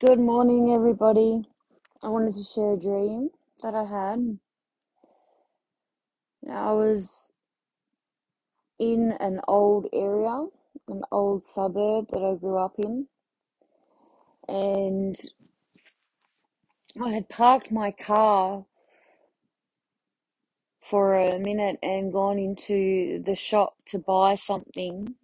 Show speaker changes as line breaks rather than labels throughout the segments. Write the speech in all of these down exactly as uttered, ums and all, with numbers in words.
Good morning, everybody. I wanted to share a dream that I had. Now, I was in an old area, an old suburb that I grew up in, and I had parked my car for a minute and gone into the shop to buy something.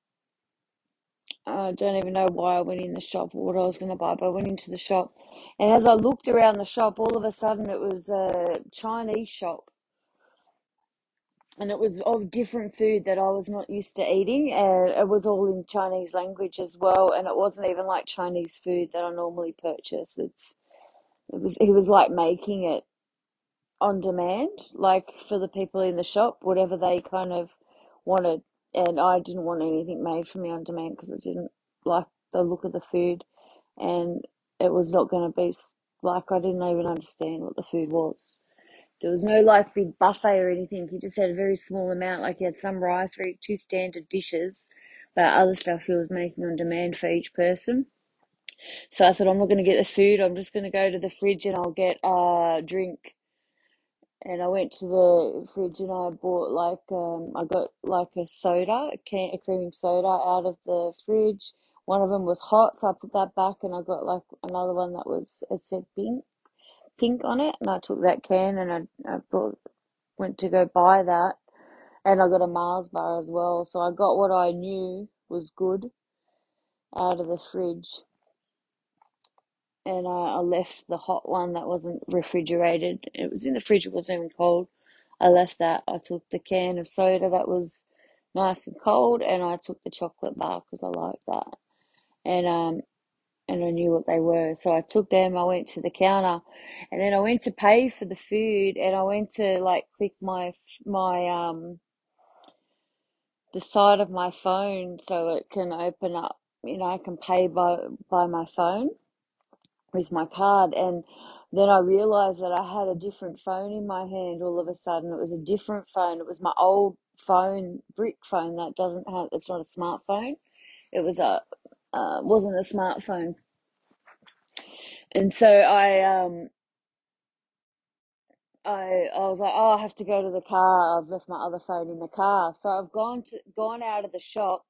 I don't even know why I went in the shop or what I was going to buy, but I went into the shop. And as I looked around the shop, all of a sudden it was a Chinese shop. And it was of different food that I was not used to eating, and it was all in Chinese language as well. And it wasn't even like Chinese food that I normally purchase. It's it was he was like making it on demand, like for the people in the shop, whatever they kind of wanted. And I didn't want anything made for me on demand because I didn't like the look of the food, and it was not going to be like I didn't even understand what the food was. There was no like big buffet or anything. He just had a very small amount. Like he had some rice, very two standard dishes, but other stuff he was making on demand for each person. So I thought I'm not going to get the food. I'm just going to go to the fridge and I'll get a drink. And I went to the fridge and I bought like um I got like a soda, a can a creaming soda out of the fridge. One of them was hot, so I put that back, and I got like another one that was it said pink pink on it, and I took that can and I I brought went to go buy that, and I got a Mars bar as well. So I got what I knew was good out of the fridge, and I, I left the hot one that wasn't refrigerated. It was in the fridge, it wasn't even cold. I left that. I took the can of soda that was nice and cold, and I took the chocolate bar because I like that. And um and I knew what they were. So I took them, I went to the counter, and then I went to pay for the food, and I went to like click my my um the side of my phone so it can open up, you know, I can pay by by my phone with my card. And then I realized that I had a different phone in my hand all of a sudden. It was a different phone. It was my old phone, brick phone that doesn't have, it's not a smartphone. It was a, uh, wasn't a smartphone. And so I, um, I, I was like, oh, I have to go to the car. I've left my other phone in the car. So I've gone to, gone out of the shop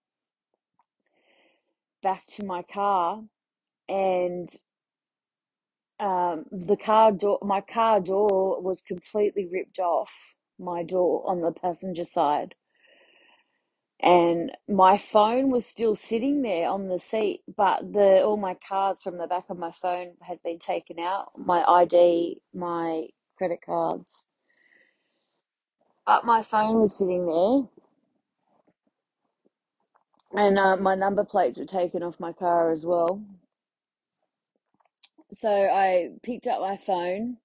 back to my car, and um, the car door, my car door was completely ripped off, my door on the passenger side. And my phone was still sitting there on the seat, but the all my cards from the back of my phone had been taken out, my I D, my credit cards. But my phone was sitting there, and uh, my number plates were taken off my car as well. So I picked up my phone,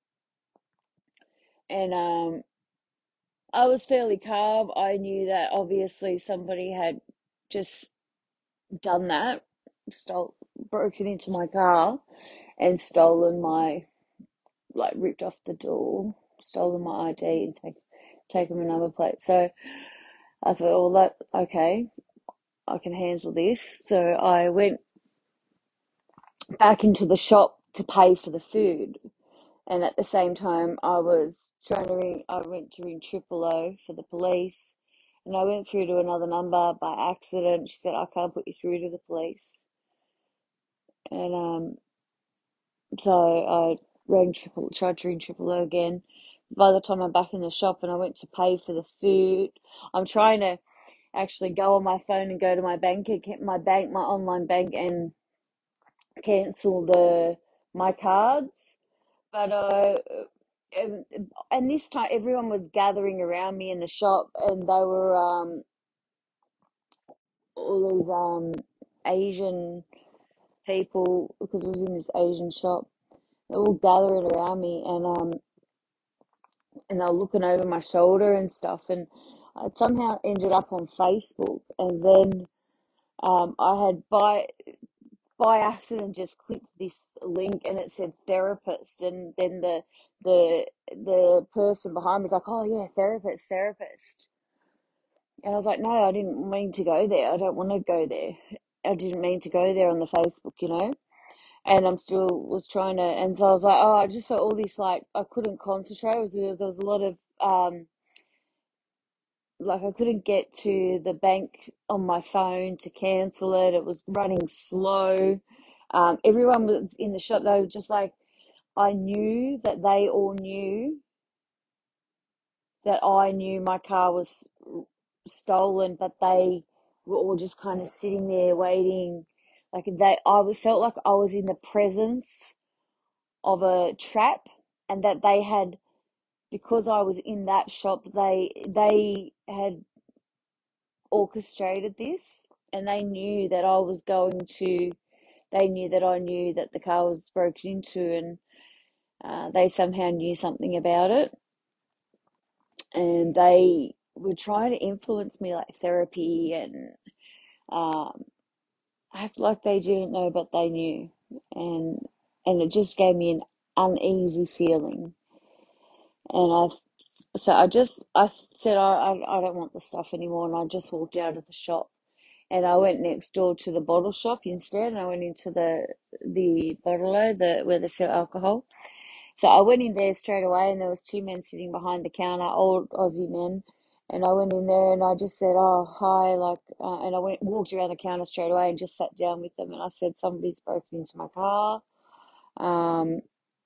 and um, I was fairly calm. I knew that obviously somebody had just done that, stole, broken into my car and stolen my, like, ripped off the door, stolen my I D and take, taken my number plate. So I thought, well, that, okay, I can handle this. So I went back into the shop to pay for the food. And at the same time, I was trying to ring, I went to ring triple O for the police, and I went through to another number by accident. She said, I can't put you through to the police. And um, so I rang triple, tried to ring triple O again. By the time I'm back in the shop and I went to pay for the food, I'm trying to actually go on my phone and go to my bank, my bank, my online bank, and cancel the my cards. But uh, and, and this time everyone was gathering around me in the shop, and they were um all these um Asian people, because it was in this Asian shop. They were all gathering around me, and um and they were looking over my shoulder and stuff, and I somehow ended up on Facebook, and then um I had by by accident just clicked this link, and it said therapist, and then the the the person behind me was like, oh yeah, therapist, therapist. And I was like, no, I didn't mean to go there. I don't want to go there. I didn't mean to go there on the Facebook, you know. and I'm still was trying to, and so I was like, oh, I just felt all this like I couldn't concentrate. It was, there was a lot of um, like I couldn't get to the bank on my phone to cancel it. It was running slow. Um, everyone was in the shop. They were just like, I knew that they all knew that I knew my car was stolen, but they were all just kind of sitting there waiting. Like they, I felt like I was in the presence of a trap, and that they had, because I was in that shop, they they had orchestrated this, and they knew that I was going to. They knew that I knew that the car was broken into, and uh, they somehow knew something about it, and they were trying to influence me like therapy, and um, I feel like they didn't know, but they knew, and and it just gave me an uneasy feeling, and I so I just I said I I, I don't want the stuff anymore, and I just walked out of the shop, and I went next door to the bottle shop instead, and I went into the the bottle the where they sell alcohol. So I went in there straight away, and there was two men sitting behind the counter, old Aussie men. And I went in there and I just said, "Oh, hi," like, uh, and I went walked around the counter straight away and just sat down with them. And I said, "Somebody's broken into my car, um,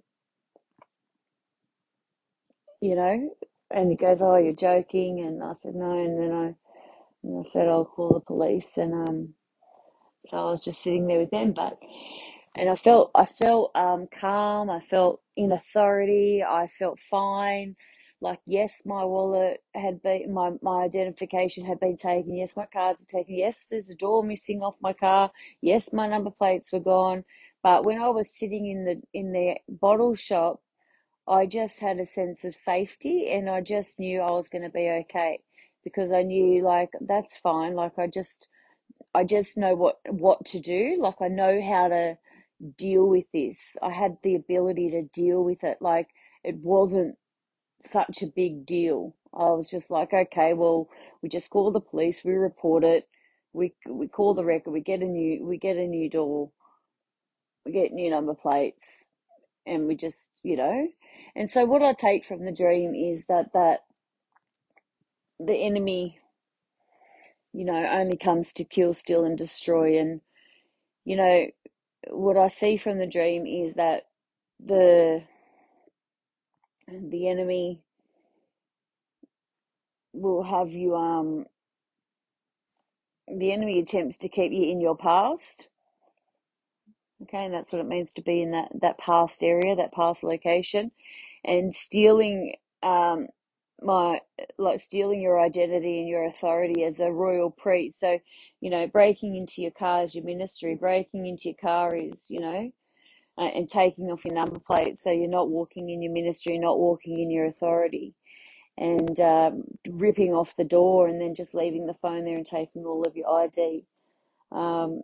you know." And he goes, "Oh, you're joking?" And I said, "No." And then I, and I said, "I'll call the police." And um, so I was just sitting there with them, but and I felt I felt um, calm. I felt in authority. I felt fine. Like, yes, my wallet had been my my identification had been taken. Yes, my cards are taken. Yes, there's a door missing off my car. Yes, my number plates were gone. But when I was sitting in the in the bottle shop, I just had a sense of safety, and I just knew I was going to be okay, because I knew, like, that's fine. Like, I just I just know what what to do. Like, I know how to deal with this. I had the ability to deal with it. Like, it wasn't such a big deal. I was just like, okay, well, we just call the police, we report it, we we call the record, we get a new we get a new door, we get new number plates, and we just, you know. And so what I take from the dream is that that the enemy, you know, only comes to kill, steal, and destroy. And you know, what I see from the dream is that the the enemy will have you um the enemy attempts to keep you in your past. Okay, and that's what it means to be in that that past area, that past location, and stealing um my like stealing your identity and your authority as a royal priest. So, you know, breaking into your car is your ministry. Breaking into your car is, you know, uh, and taking off your number plate, so you're not walking in your ministry, not walking in your authority, and um, ripping off the door and then just leaving the phone there and taking all of your I D. Um,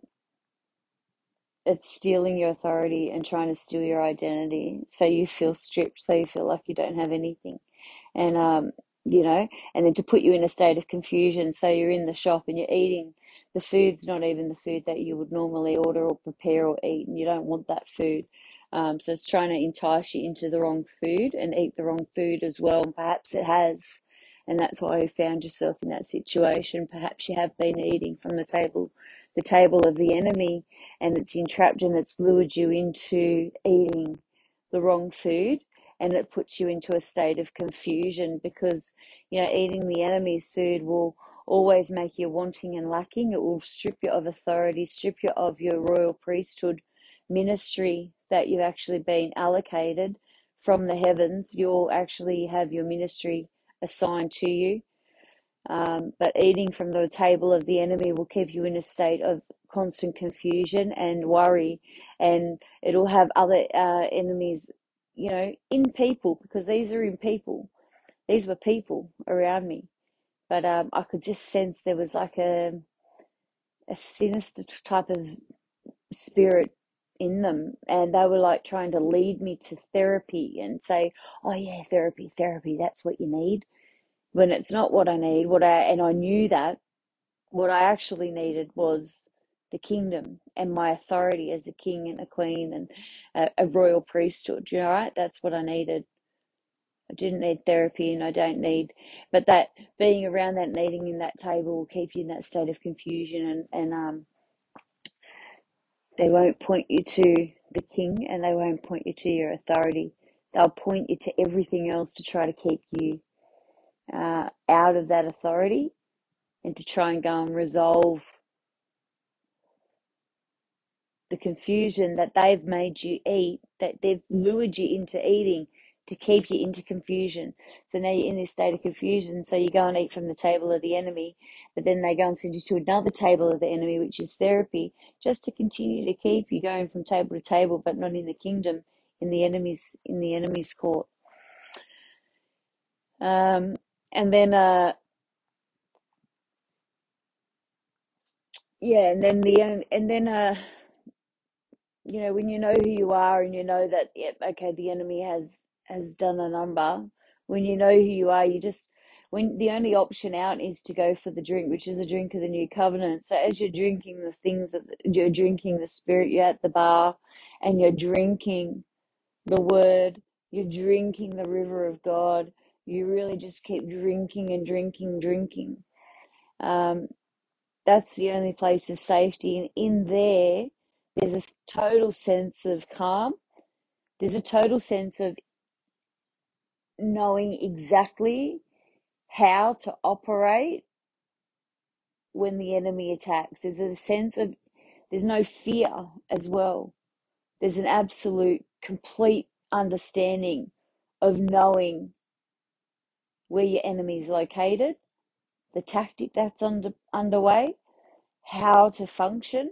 it's stealing your authority and trying to steal your identity, so you feel stripped, so you feel like you don't have anything. And um, you know, and then to put you in a state of confusion, so you're in the shop and you're eating the food's not even the food that you would normally order or prepare or eat, and you don't want that food. Um, so it's trying to entice you into the wrong food and eat the wrong food as well. And perhaps it has, and that's why you found yourself in that situation. Perhaps you have been eating from the table, the table of the enemy, and it's entrapped and it's lured you into eating the wrong food, and it puts you into a state of confusion, because, you know, eating the enemy's food will always make you wanting and lacking. It will strip you of authority, strip you of your royal priesthood ministry that you've actually been allocated from the heavens. You'll actually have your ministry assigned to you. Um, but eating from the table of the enemy will keep you in a state of constant confusion and worry, and it'll have other uh, enemies, you know, in people, because these are in people. These were people around me, but um, I could just sense there was like a a sinister type of spirit in them, and they were like trying to lead me to therapy and say, "Oh yeah, therapy, therapy, that's what you need." When it's not what I need, what I and I knew that what I actually needed was the kingdom and my authority as a king and a queen and a, a royal priesthood. You know, right? That's what I needed. I didn't need therapy, and I don't need, but that being around that, eating in that table will keep you in that state of confusion, and, and um, they won't point you to the king, and they won't point you to your authority. They'll point you to everything else to try to keep you uh, out of that authority and to try and go and resolve the confusion that they've made you eat, that they've lured you into eating to keep you into confusion. So now you're in this state of confusion, so you go and eat from the table of the enemy, but then they go and send you to another table of the enemy, which is therapy, just to continue to keep you going from table to table, but not in the kingdom, in the enemy's in the enemy's court. Um, and then uh, yeah, and then the and then uh, you know, when you know who you are and you know that, yep, okay, the enemy has has done a number. When you know who you are, you just, when the only option out is to go for the drink, which is a drink of the new covenant. So as you're drinking the things that you're drinking, the spirit, you're at the bar, and you're drinking the word, you're drinking the river of God. You really just keep drinking and drinking, drinking. Um, that's the only place of safety. And in there, there's a total sense of calm. There's a total sense of knowing exactly how to operate when the enemy attacks. There's a sense of, there's no fear as well. There's an absolute, complete understanding of knowing where your enemy is located, the tactic that's under, underway, how to function,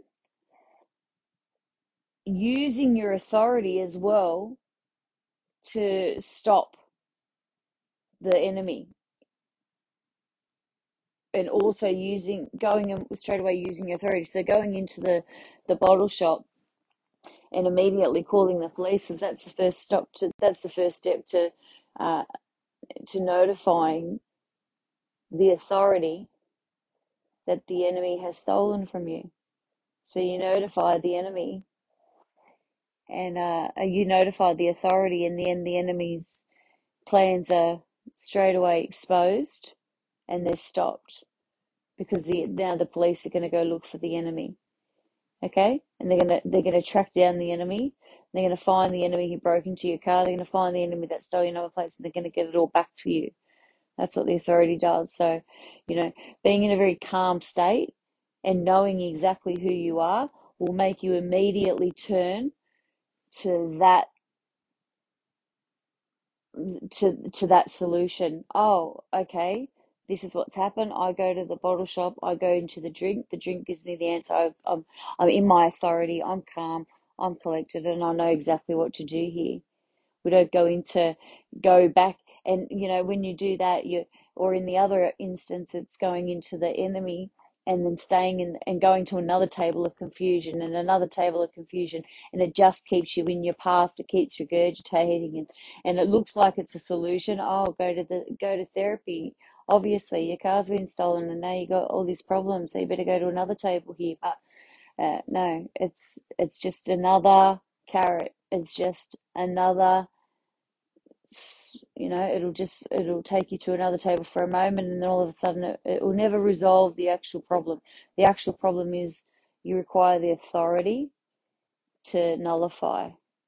using your authority as well to stop the enemy, and also using, going and straight away using your authority. So going into the the bottle shop and immediately calling the police, because that's the first stop to that's the first step to uh, to notifying the authority that the enemy has stolen from you. So you notify the enemy, and uh, you notify the authority, and then the enemy's plans are straight away exposed and they're stopped, because the, now the police are going to go look for the enemy, okay? And they're going to they're going to track down the enemy. They're going to find the enemy who broke into your car. They're going to find the enemy that stole your number plates, and they're going to get it all back for you. That's what the authority does. So, you know, being in a very calm state and knowing exactly who you are will make you immediately turn to that to to that solution. Oh, okay, this is what's happened. I go to the bottle shop, I go into the drink, the drink gives me the answer. I, I'm I'm in my authority, I'm calm, I'm collected, and I know exactly what to do here. We don't go into go back, and you know, when you do that, you, or in the other instance, it's going into the enemy and then staying in and going to another table of confusion and another table of confusion, and it just keeps you in your past. It keeps regurgitating, and and it looks like it's a solution. Oh, go to the go to therapy. Obviously your car's been stolen and now you got all these problems, so you better go to another table here. But uh, no, it's it's just another carrot. It's just another, you know, it'll just, it'll take you to another table for a moment, and then all of a sudden it, it will never resolve the actual problem. The actual problem is you require the authority to nullify.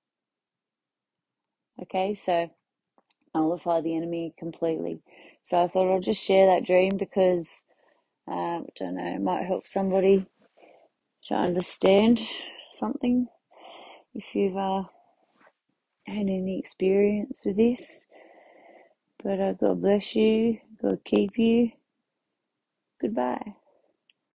Okay, so nullify the enemy completely. So I thought I'll just share that dream because, um, I don't know, it might help somebody to understand something if you've uh, had any experience with this. But uh, God bless you. God keep you. Goodbye.